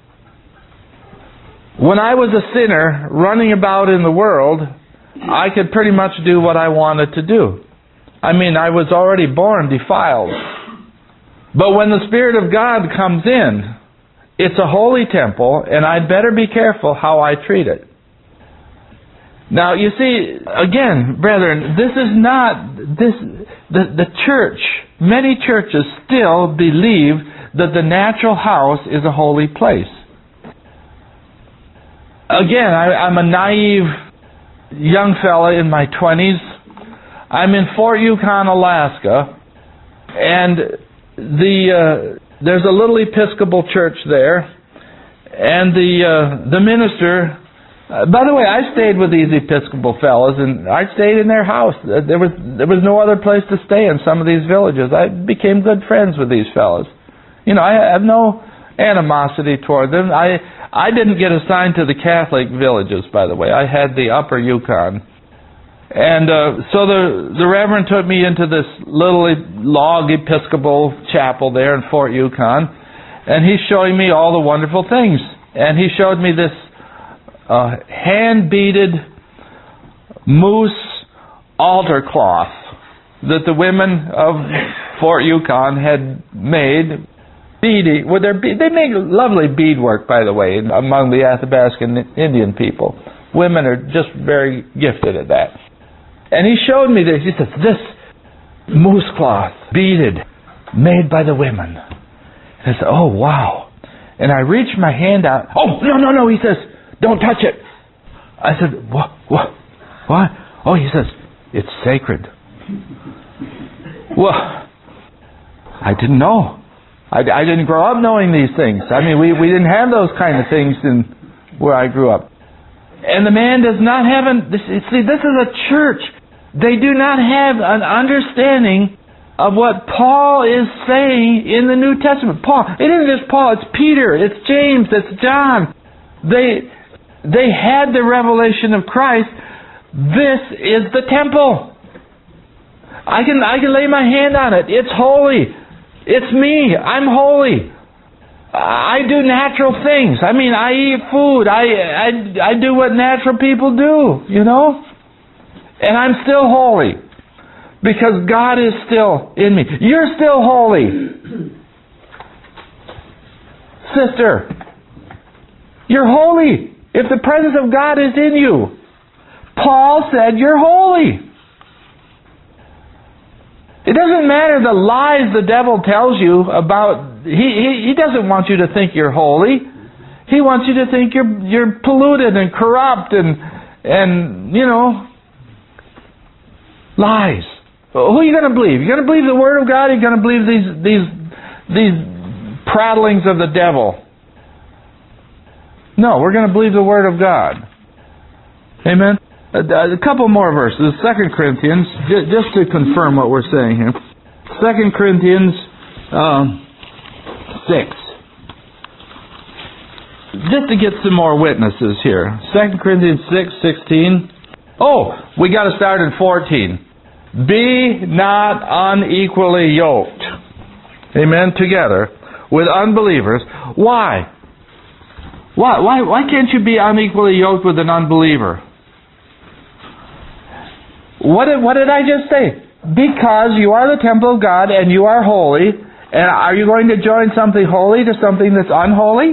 When I was a sinner running about in the world, I could pretty much do what I wanted to do. I mean, I was already born defiled. But when the Spirit of God comes in, it's a holy temple, and I'd better be careful how I treat it. Now, you see, again, brethren, this is not, this, the, the church, many churches still believe that the natural house is a holy place. Again, I, I'm a naive young fella in my twenties. I'm in Fort Yukon, Alaska, and the uh, there's a little Episcopal church there, and the uh, the minister. Uh, by the way, I stayed with these Episcopal fellows, and I stayed in their house. There was there was no other place to stay in some of these villages. I became good friends with these fellows. You know, I have no animosity toward them. I I didn't get assigned to the Catholic villages, by the way. I had the Upper Yukon. And uh, so the the Reverend took me into this little log Episcopal chapel there in Fort Yukon, and he's showing me all the wonderful things. And he showed me this uh, hand-beaded moose altar cloth that the women of Fort Yukon had made. Beady, well, they're be- they make lovely beadwork, by the way, among the Athabascan Indian people. Women are just very gifted at that. And he showed me this. He says, this moose cloth, beaded, made by the women. And I said, oh, wow. And I reached my hand out. Oh, no, no, no, he says, don't touch it. I said, what? What? What? Oh, he says, it's sacred. Well, I didn't know. I, I didn't grow up knowing these things. I mean, we, we didn't have those kind of things in where I grew up. And the man does not have an... This, see, this is a church. They do not have an understanding of what Paul is saying in the New Testament. Paul, it isn't just Paul, it's Peter, it's James, it's John. They, they had the revelation of Christ. This is the temple. I can, I can lay my hand on it. It's holy. It's me. I'm holy. I do natural things. I mean, I eat food. I, I, I do what natural people do, you know? And I'm still holy. Because God is still in me. You're still holy. Sister, you're holy. If the presence of God is in you. Paul said you're holy. It doesn't matter the lies the devil tells you about... He, he, he doesn't want you to think you're holy. He wants you to think you're you're polluted and corrupt and, and you know, lies. Who are you going to believe? You're going to believe the Word of God? Or are you going to believe these, these, these prattlings of the devil? No, we're going to believe the Word of God. Amen? A, a couple more verses. Second Corinthians, j- just to confirm what we're saying here. Second Corinthians um, six. Just to get some more witnesses here. Second Corinthians six sixteen. Oh, we got to start in fourteen. Be not unequally yoked. Amen. Together with unbelievers. Why? Why? Why? Why can't you be unequally yoked with an unbeliever? What did, what did I just say? Because you are the temple of God and you are holy. And are you going to join something holy to something that's unholy?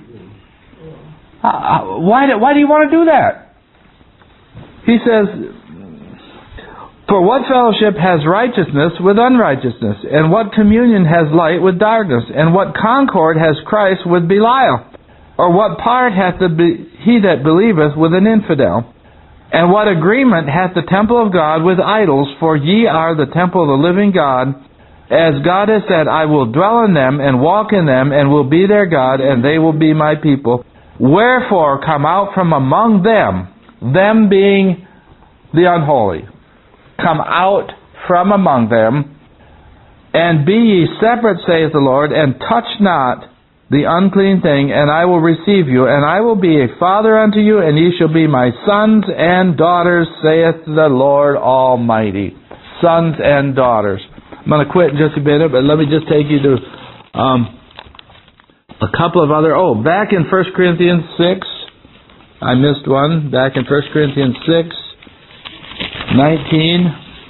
Uh, why, do, why do you want to do that? He says, for what fellowship has righteousness with unrighteousness? And what communion has light with darkness? And what concord has Christ with Belial? Or what part hath the be- he that believeth with an infidel? And what agreement hath the temple of God with idols? For ye are the temple of the living God. As God has said, I will dwell in them and walk in them and will be their God and they will be my people. Wherefore come out from among them, them being the unholy. Come out from among them and be ye separate, saith the Lord, and touch not the unclean thing, and I will receive you, and I will be a father unto you, and ye shall be my sons and daughters, saith the Lord Almighty. Sons and daughters. I'm going to quit in just a minute, but let me just take you to um, a couple of other... Oh, back in First Corinthians six, I missed one. Back in First Corinthians six, nineteen.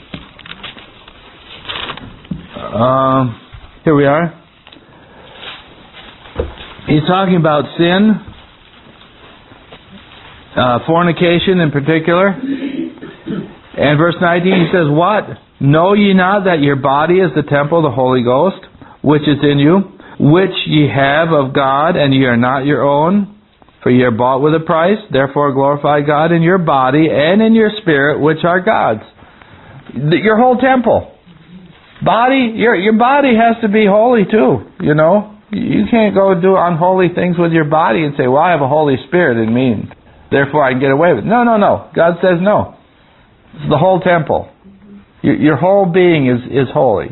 Um, here we are. He's talking about sin, uh, fornication in particular. And verse nineteen, he says, what? Know ye not that your body is the temple of the Holy Ghost, which is in you, which ye have of God, and ye are not your own? For ye are bought with a price, therefore glorify God in your body and in your spirit, which are God's. Your whole temple. Body, your your body has to be holy too, you know. You can't go do unholy things with your body and say, well, I have a Holy Spirit in me, therefore I can get away with it. No, no, no. God says no. It's the whole temple. Your, your whole being is, is holy.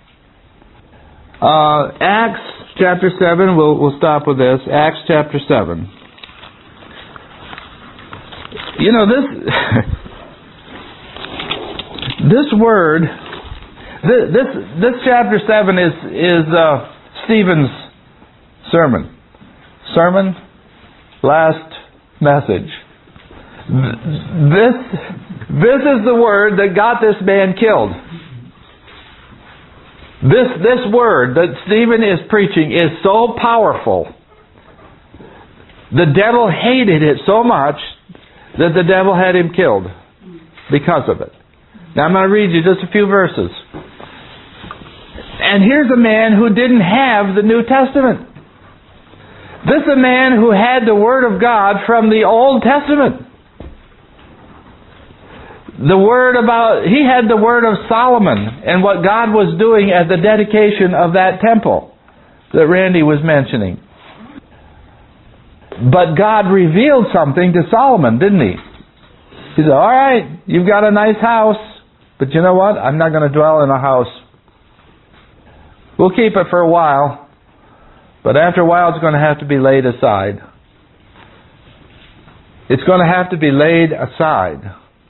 Uh, Acts chapter seven, we'll, we'll stop with this. Acts chapter seven. You know, this this word, this this, this chapter seven is is uh, Stephen's sermon. Sermon, last message. This this is the word that got this man killed. This this word that Stephen is preaching is so powerful. The devil hated it so much that the devil had him killed because of it. Now I'm going to read you just a few verses. And here's a man who didn't have the New Testament. This is a man who had the Word of God from the Old Testament. The Word about, he had the Word of Solomon and what God was doing at the dedication of that temple that Randy was mentioning. But God revealed something to Solomon, didn't he? He said, all right, you've got a nice house, but you know what? I'm not going to dwell in a house. We'll keep it for a while, but after a while it's going to have to be laid aside. It's going to have to be laid aside.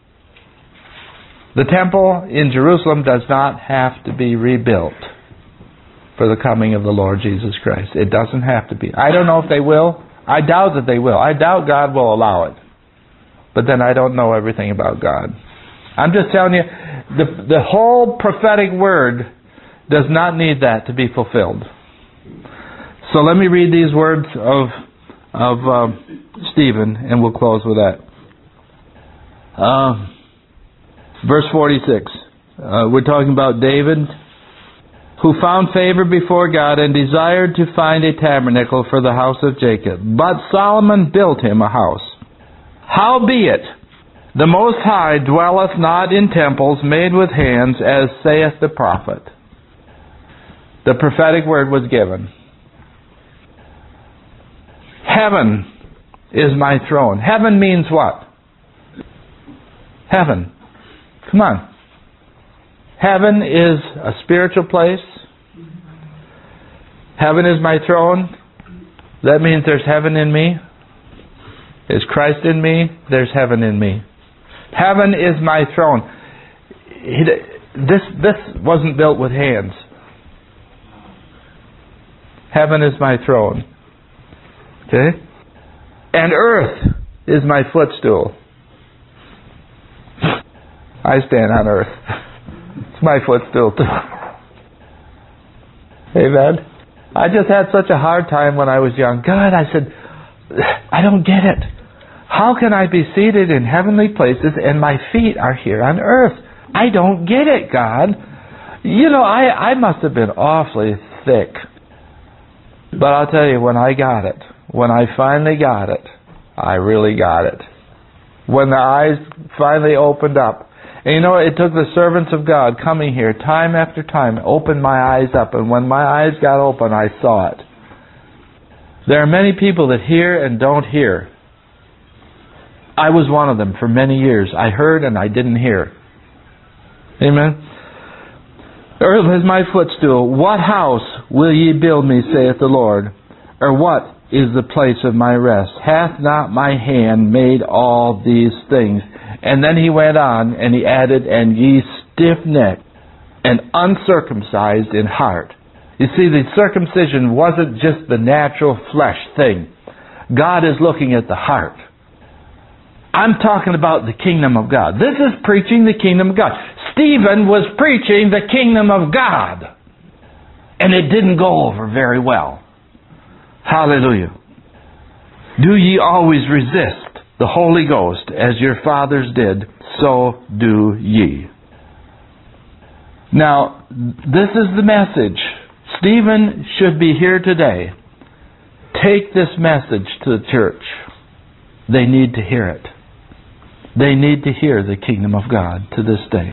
The temple in Jerusalem does not have to be rebuilt for the coming of the Lord Jesus Christ. It doesn't have to be. I don't know if they will. I doubt that they will. I doubt God will allow it. But then I don't know everything about God. I'm just telling you, the, the whole prophetic word does not need that to be fulfilled. So let me read these words of, of uh, Stephen, and we'll close with that. Uh, verse forty-six. Uh, we're talking about David, who found favor before God and desired to find a tabernacle for the house of Jacob. But Solomon built him a house. Howbeit, the Most High dwelleth not in temples made with hands, as saith the prophet. The prophetic word was given. Heaven is my throne. Heaven means what? Heaven. Come on. Heaven is a spiritual place. Heaven is my throne. That means there's heaven in me. Is Christ in me? There's heaven in me. Heaven is my throne. This, this wasn't built with hands. Heaven is my throne. Okay? And earth is my footstool. I stand on earth. It's my footstool too. Amen. I just had such a hard time when I was young. God, I said, I don't get it. How can I be seated in heavenly places and my feet are here on earth? I don't get it, God. You know, I, I must have been awfully thick. But I'll tell you, when I got it, when I finally got it, I really got it. When the eyes finally opened up. And you know, it took the servants of God coming here time after time, opened my eyes up. And when my eyes got open, I saw it. There are many people that hear and don't hear. I was one of them for many years. I heard and I didn't hear. Amen. Earth is my footstool. What house will ye build me, saith the Lord? Or what is the place of my rest? Hath not my hand made all these things? And then he went on and he added, and ye stiff-necked and uncircumcised in heart. You see, the circumcision wasn't just the natural flesh thing. God is looking at the heart. I'm talking about the kingdom of God. This is preaching the kingdom of God. Stephen was preaching the kingdom of God. And it didn't go over very well. Hallelujah. Do ye always resist the Holy Ghost, as your fathers did, so do ye. Now, this is the message. Stephen should be here today. Take this message to the church. They need to hear it. They need to hear the kingdom of God to this day.